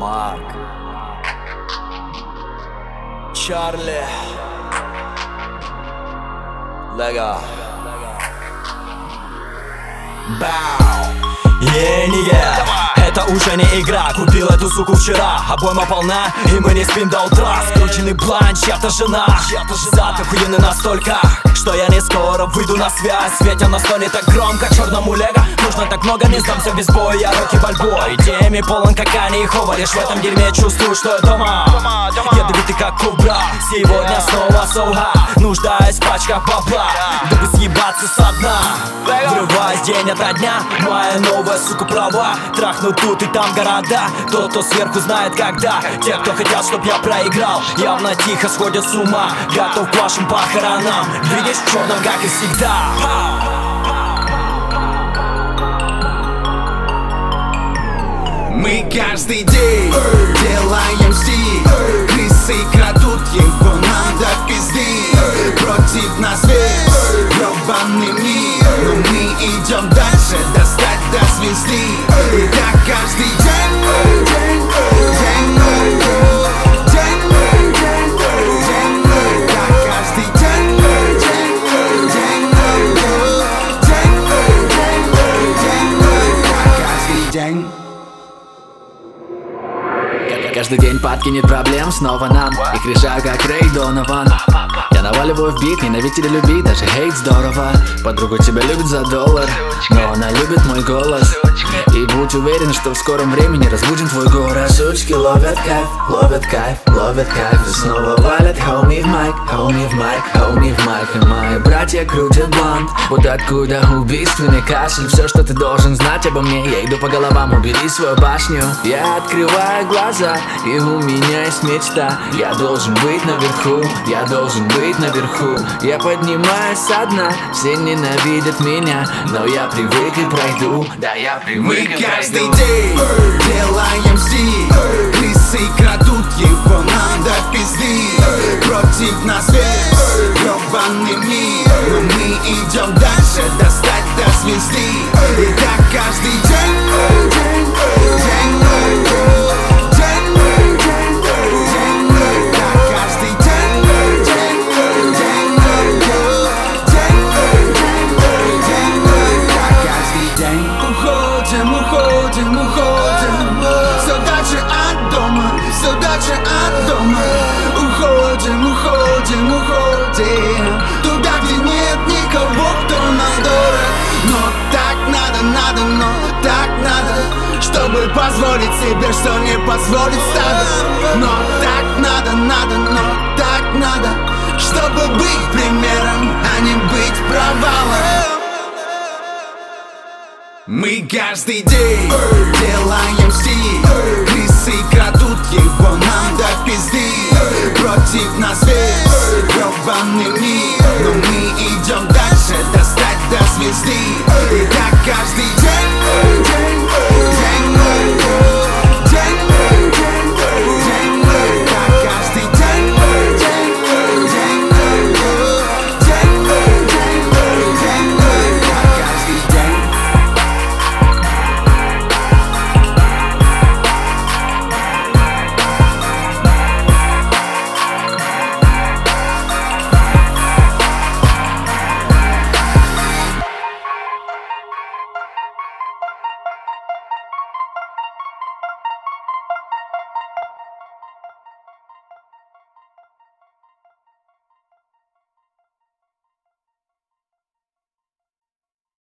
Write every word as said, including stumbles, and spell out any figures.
Марк, Чарли, Лего, Бау. Ей, не е, это уже не игра. Купил эту суку вчера, обойма полна, и мы не спим до утра. Скрученный план, чья-то жена, зад охуенный настолько, что я не скоро выйду на связь. Светя на столе так громко, черному лего нужно так много, не сдамся без боя. Рокки Бальбоа, идеями полон как Ани и Хова. Лишь в этом дерьме чувствую, что я дома. Ядовитый как кобра, сегодня снова соуга. Нуждаюсь в пачках бабла, дабы съебаться со дна. Врываясь день ото дня, моя новая сука права. Трахну тут и там города, тот, кто сверху знает когда. Те, кто хотят, чтоб я проиграл, явно тихо сходят с ума. Готов к вашим похоронам, видишь в черном, как и всегда. Мы каждый день делаем стиль, крысы крадут его, надо пизды. Против нас весь гребаный мир, но мы идем дальше, достать до звезды. И так каждый день, день, день, день, день, день, так каждый день, день, день, день, день, так каждый день. Каждый день подкинет проблем снова нам. Их решаю как Рэй Донован. Я наваливаю в бит, ненавидь или люби, даже хейт здорово. Подруга тебя любит за доллар, но она любит мой голос. И будь уверен, что в скором времени разбудим твой город. Сучки ловят кайф, ловят кайф, ловят кайф. И снова валят хоуми в майк, хоуми в майк, хоуми в майк. И мои братья крутят блант. Вот откуда убийственный кашель. Все, что ты должен знать обо мне. Я иду по головам, убери свою башню. Я открываю глаза, и у меня есть мечта. Я должен быть наверху, я должен быть наверху. Я поднимаюсь со дна, все ненавидят меня, но я привык и пройду. Да, я привык. Мы каждый день делаем стиль, крысы крадут его, надо пизды. Против нас весь гребаный мир, но мы идем дальше, достать до звезды. И так каждый день, день, день, день, день, день, так каждый день, день, день, день, день, так каждый день. Уходим, уходим, уходим, все дальше от дома, все дальше от дома. Уходим, уходим, уходим туда, где нет никого, кто нам дорог. Но так надо, надо, но так надо, чтобы позволить себе, что не позволит стадо. Но так надо, надо, но так надо, чтобы быть примером, а не быть провалом. Мы каждый день делаем стиль, крысы крадут его, надо пизды. Против нас весь гребаный мир, но мы идем дальше, достать до звезды. И так каждый день, день.